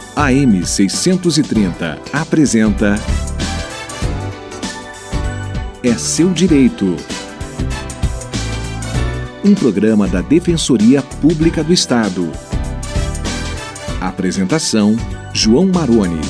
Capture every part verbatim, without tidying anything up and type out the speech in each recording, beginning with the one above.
A M seiscentos e trinta apresenta É Seu Direito. Um programa da Defensoria Pública do Estado. Apresentação: João Maroni.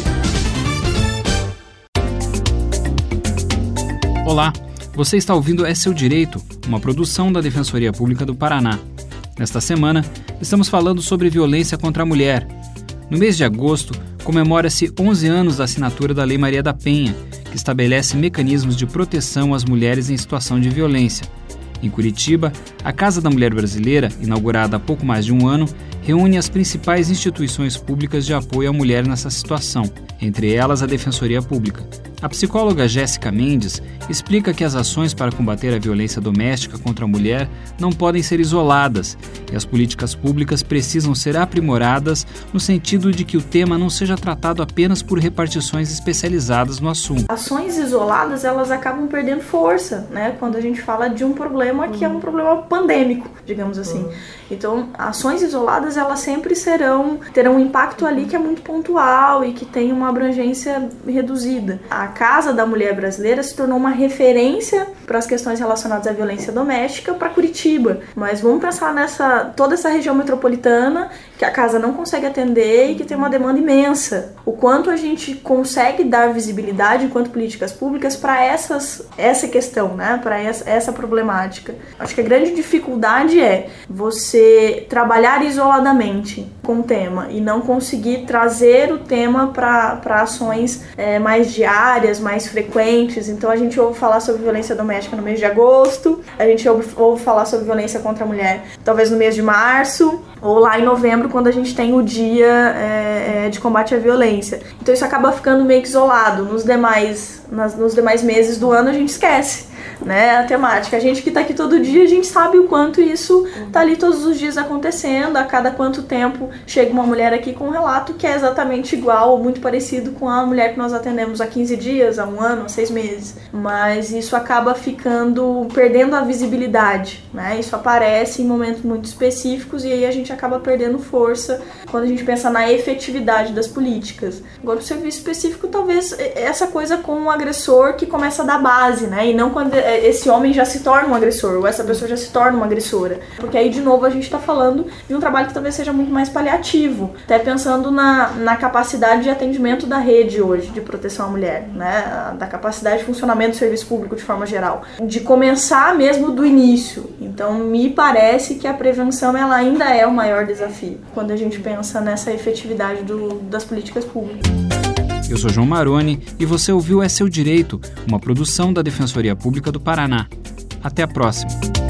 Olá, você está ouvindo É Seu Direito, uma produção da Defensoria Pública do Paraná. Nesta semana, estamos falando sobre violência contra a mulher. No mês de agosto, comemora-se onze anos da assinatura da Lei Maria da Penha, que estabelece mecanismos de proteção às mulheres em situação de violência. Em Curitiba, a Casa da Mulher Brasileira, inaugurada há pouco mais de um ano, reúne as principais instituições públicas de apoio à mulher nessa situação, entre elas a Defensoria Pública. A psicóloga Jéssica Mendes explica que as ações para combater a violência doméstica contra a mulher não podem ser isoladas e as políticas públicas precisam ser aprimoradas no sentido de que o tema não seja tratado apenas por repartições especializadas no assunto. Ações isoladas, elas acabam perdendo força, né? Quando a gente fala de um problema que é um problema pandêmico, digamos assim. Então, ações isoladas, elas sempre serão, terão um impacto ali que é muito pontual e que tem uma abrangência reduzida. A Casa da Mulher Brasileira se tornou uma referência para as questões relacionadas à violência doméstica para Curitiba. Mas vamos pensar nessa toda essa região metropolitana que a casa não consegue atender e que tem uma demanda imensa. O quanto a gente consegue dar visibilidade enquanto políticas públicas para essas essa questão, né? Para essa, essa problemática. Acho que a grande dificuldade é você trabalhar isoladamente com o tema e não conseguir trazer o tema para ações é, mais diárias, mais frequentes. Então a gente ouve falar sobre violência doméstica no mês de agosto, a gente ouve, ouve falar sobre violência contra a mulher talvez no mês de março, ou lá em novembro, quando a gente tem o dia é, de combate à violência. Então isso acaba ficando meio que isolado. Nos demais, nas, nos demais meses do ano a gente esquece, né, a temática. A gente que tá aqui todo dia, a gente sabe o quanto isso tá ali todos os dias acontecendo, a cada quanto tempo chega uma mulher aqui com um relato que é exatamente igual ou muito parecido com a mulher que nós atendemos há quinze dias, há um ano, há seis meses. Mas isso acaba ficando, perdendo a visibilidade, né? Isso aparece em momentos muito específicos e aí a gente acaba perdendo força quando a gente pensa na efetividade das políticas. Agora, o serviço específico, talvez essa coisa com um agressor que começa da base, né? E não quando esse homem já se torna um agressor, ou essa pessoa já se torna uma agressora. Porque aí, de novo, a gente está falando de um trabalho que talvez seja muito mais paliativo, até pensando na, na capacidade de atendimento da rede hoje, de proteção à mulher, né? Da capacidade de funcionamento do serviço público de forma geral. De começar mesmo do início. Então, me parece que a prevenção ela ainda é o maior desafio, quando a gente pensa nessa efetividade do, das políticas públicas. Eu sou João Maroni e você ouviu É Seu Direito, uma produção da Defensoria Pública do Paraná. Até a próxima.